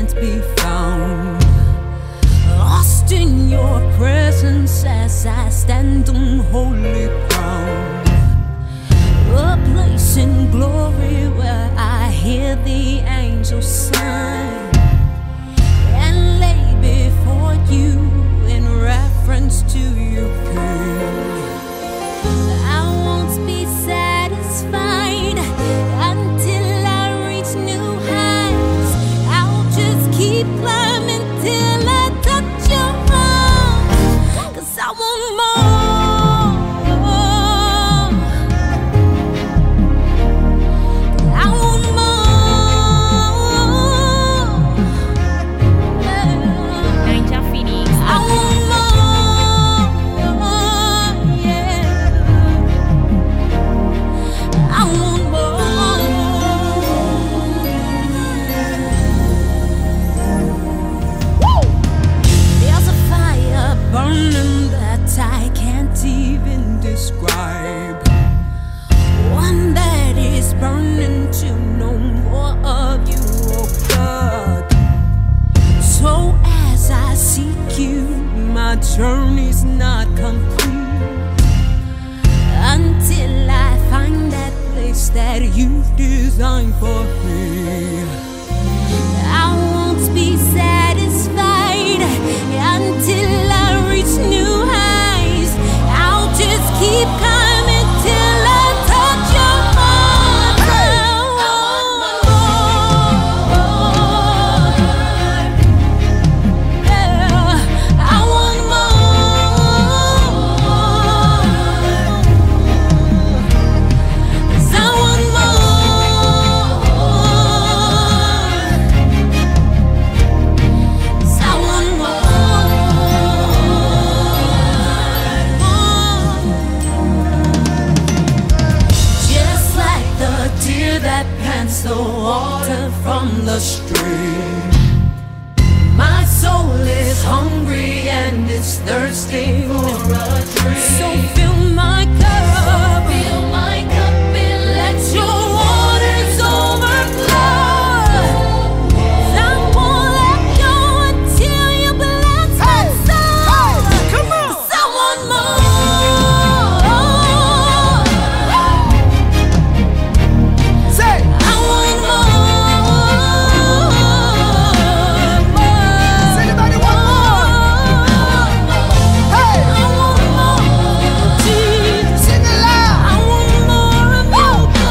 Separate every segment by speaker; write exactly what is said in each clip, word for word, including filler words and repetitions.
Speaker 1: can't be found. Lost in your presence as I stand on holy ground. A place in glory where I hear the angels sing and lay before you in reference to your King. I won't be satisfied until I reach new heights. I'll just keep climbing till I touch your arms, 'cause I want more. I want more.
Speaker 2: Ninja Phoenix.
Speaker 1: I want more. Yeah. I want more. There's a fire burning that I can't even describe. One that is burning to know more of you, oh God. So as I seek you, my journey's not complete until I find that place that you've designed for me. I won't be satisfied until I reach new heights. I'll just keep climbing till I touch your heart. I want more. Yeah, I want more. 'Cause I want more. 'Cause I want more. Just like the deer that pants the water from the stream, my soul is hungry and it's thirsty for a drink. So fill my cup, fill my cup, and let your waters overflow. I won't let go until you bless my soul. 'Cause I want more.
Speaker 3: Say,
Speaker 1: I want more.
Speaker 3: does anybody want more? Hey,
Speaker 1: I want more, Jesus.
Speaker 3: sing it loud.
Speaker 1: I want more of you,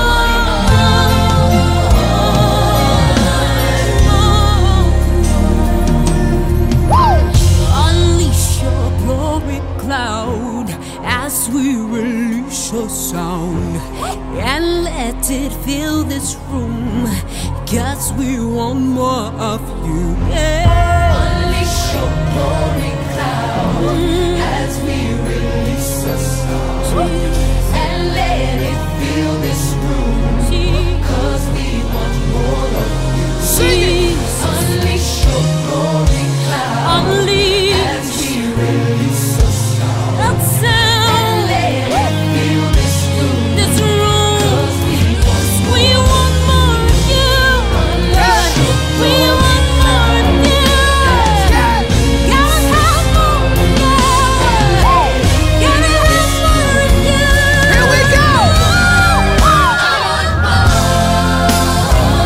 Speaker 1: God. Unleash your glory cloud as we release your sound, and let it fill this room, 'cause we want more of you. Yeah. Unleash your glory cloud as we release your sound, and let it fill this room, 'cause we want more of you. Jesus. Unleash your glory cloud. Unleash. As we release your sound. That sound. And let it fill this room. This room. 'Cause we want, we want more of you. Unleash your we want more of you.
Speaker 3: Yeah.
Speaker 1: Gotta have more of you. Gotta have more of you.
Speaker 3: Here we go.
Speaker 1: I want more.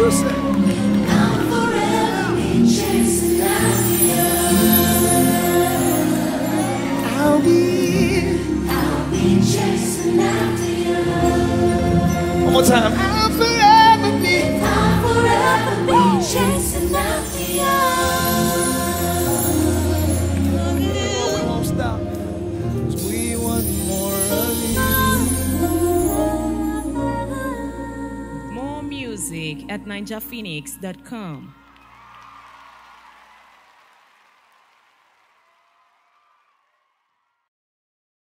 Speaker 3: you say?
Speaker 1: I'll forever be chasing after you.
Speaker 3: I'll be.
Speaker 1: I'll be chasing after you.
Speaker 3: One more time. I'll forever be.
Speaker 1: I'll forever be chasing after you.
Speaker 3: We won't stop. 'Cause we want more of you.
Speaker 2: More music at ninja phoenix dot com.